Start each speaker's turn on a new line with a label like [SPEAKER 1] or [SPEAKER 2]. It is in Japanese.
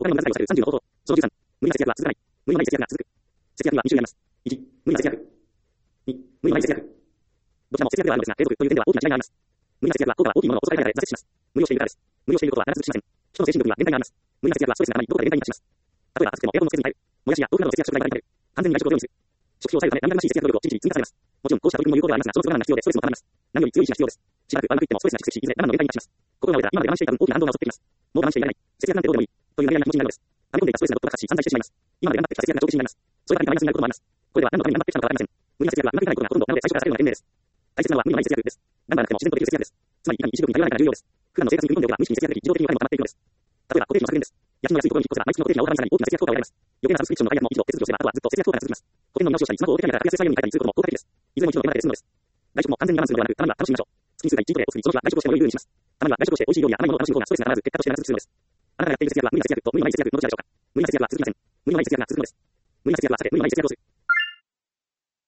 [SPEAKER 1] 他にも7回をされる30の方法。その13、無理な節約は続かない。無理のない節約が続く。節約は2種類あります。1、無理な節約。2、無理のない節約。どちらも節約ではあるのですが、継続という点では大きな違いがあります。無理な節約は効果が大きいものを遅かれられ挫折します。無理をしているからです。無理をしていることは長続きしません。人の精神力には限界があります。無理な節約はストレスがたまり、どこかで限界に達します。例えば暑くてもエアコンをつけずに耐える。もやしや豆腐などの節約食材がいっぱいある。完全に外食を用意する。食費を抑えるため何々しい節約努力を地道に積み重ねます。もちろんこうした取り組みも有効ではありますが、その都度我慢が必要でストレスもたまります。何より強い意志が必要です。しばらくはうまくいってもストレスが蓄積し、いずれ我慢の限界に達します。心が折れたら今まで我慢していた分大きな反動が襲ってきます。もう我慢していられない。節約なんてどうでもいい。という何々な気持ちになるのです。溜め込んでいたストレスがどっと爆発し、散財してしまいます。今まで頑張ってきた節約が帳消しになります。それからマイナスになることもあります。これは何のために頑張ってきたのかわかりません。無理な節約はうまくいかないことがほとんどなので、最初から最後まで賢明です。大切なのは無理のない節約です。頑張らなくても自然とできる節約です。つまりいかに一時に頼らないかが重要です。普段の生活に組み込んでおけば無意識に節約でき、自動的にお金も溜まっていくのです。例えば、コテージの削減です。家賃の安いところに引っ越せば、毎月のコテージが大幅に下がり、大きな節約効果を得られます。余計なサブスクリプションの解約も一度手続きをすれば、あとはずっと節約効果が続きます。保険の見直しをしたり、スマホを折りたたみながら格安最優位に変えたりすることも効果的です。いずれも一度の手間で済むのです。外食も完全に我慢するのではなく、たまには楽しみましょう。月数が1、1個でお次、その日は外食をしても良いルールにします。たまには外食をして美味しい料理や甘いものを楽しむ方がストレスがならず、結果として長続きするのです。あなたがやっている節約は無理な節約と無理のない節約のどちらでしょうか。無理な節約は続きません。無理のない節約が続くのです。無理な節約はさて、無理のない節約をする。